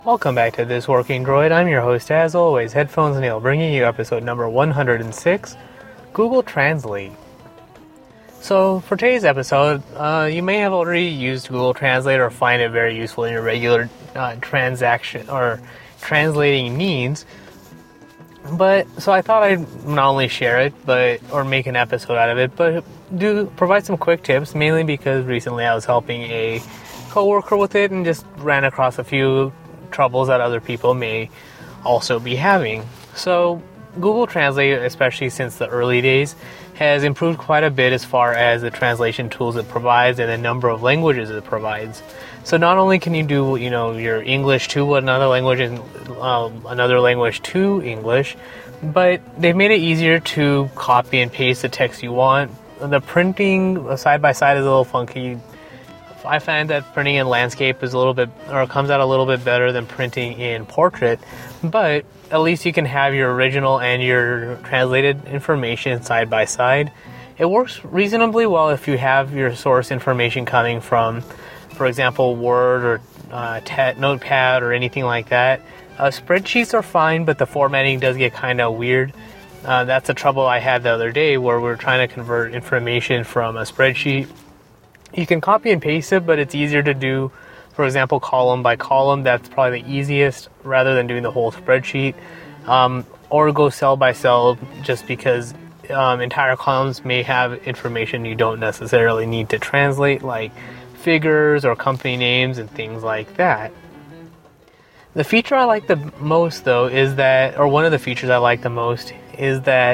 Welcome back to This Working Droid. I'm your host, as always, Headphones Neil, bringing you episode number 106, Google Translate. So, for today's episode, you may have already used Google Translate or find it very useful in your regular transaction or translating needs. So I thought I'd not only share it, or make an episode out of it, but provide some quick tips, mainly because recently I was helping a coworker with it and just ran across a few troubles that other people may also be having. So Google Translate, especially since the early days, has improved quite a bit as far as the translation tools it provides and the number of languages it provides. So not only can you do, your English to another language and another language to English, but they've made it easier to copy and paste the text you want. The printing side by side is a little funky. I find that printing in landscape is comes out a little bit better than printing in portrait, but at least you can have your original and your translated information side by side. It works reasonably well if you have your source information coming from, for example, Word or Notepad or anything like that. Spreadsheets are fine, but the formatting does get kind of weird. That's the trouble I had the other day where we were trying to convert information from a spreadsheet. You can copy and paste it, but it's easier to do, for example, column by column. That's probably the easiest rather than doing the whole spreadsheet. Or go cell by cell, just because entire columns may have information you don't necessarily need to translate, like figures or company names and things like that. The feature I like the most, though, is that, or one of the features I like the most, is that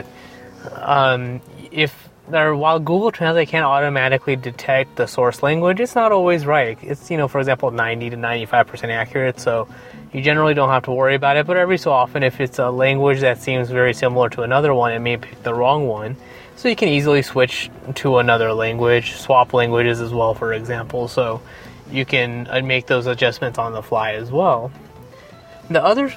while Google Translate can't automatically detect the source language, it's not always right. It's, for example, 90 to 95% accurate, so you generally don't have to worry about it. But every so often, if it's a language that seems very similar to another one, it may pick the wrong one. So you can easily switch to another language, swap languages as well, for example. So you can make those adjustments on the fly as well. The other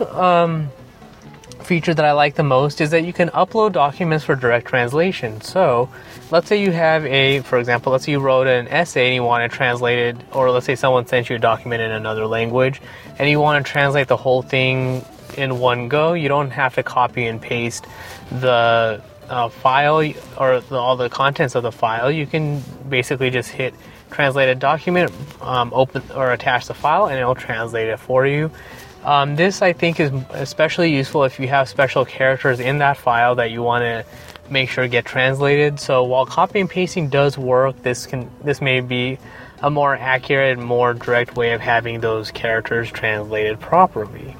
feature that I like the most is that you can upload documents for direct translation. So let's say you have let's say you wrote an essay and you want to translate it, or let's say someone sent you a document in another language and you want to translate the whole thing in one go. You don't have to copy and paste the file or all the contents of the file. You can basically just hit translate a document, open or attach the file, and it'll translate it for you. This, I think, is especially useful if you have special characters in that file that you want to make sure get translated. So while copy and pasting does work, this may be a more accurate and more direct way of having those characters translated properly.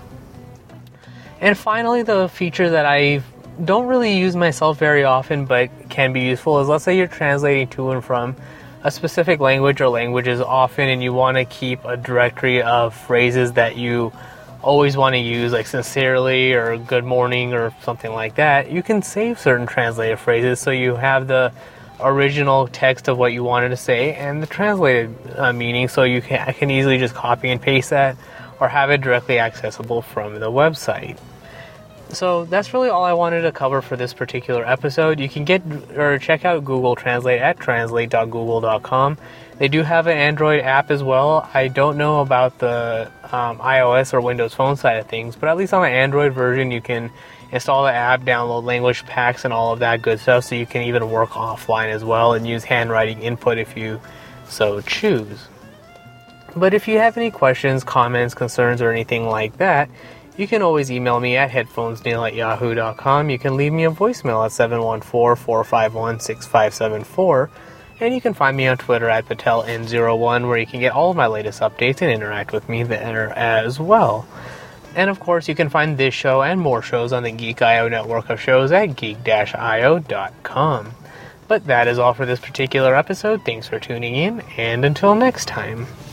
And finally, the feature that I don't really use myself very often but can be useful is, let's say you're translating to and from a specific language or languages often, and you want to keep a directory of phrases that you always want to use, like sincerely or good morning or something like that. You can save certain translated phrases so you have the original text of what you wanted to say and the translated meaning, so I can easily just copy and paste that or have it directly accessible from the website. So that's really all I wanted to cover for this particular episode. You can check out Google Translate at translate.google.com. They do have an Android app as well. I don't know about the iOS or Windows Phone side of things, but at least on the Android version, you can install the app, download language packs, and all of that good stuff, so you can even work offline as well and use handwriting input if you so choose. But if you have any questions, comments, concerns, or anything like that, you can always email me at headphonesneil@yahoo.com. You can leave me a voicemail at 714-451-6574. And you can find me on Twitter at PatelN01, where you can get all of my latest updates and interact with me there as well. And of course, you can find this show and more shows on the Geek.io network of shows at geek-io.com. But that is all for this particular episode. Thanks for tuning in, and until next time.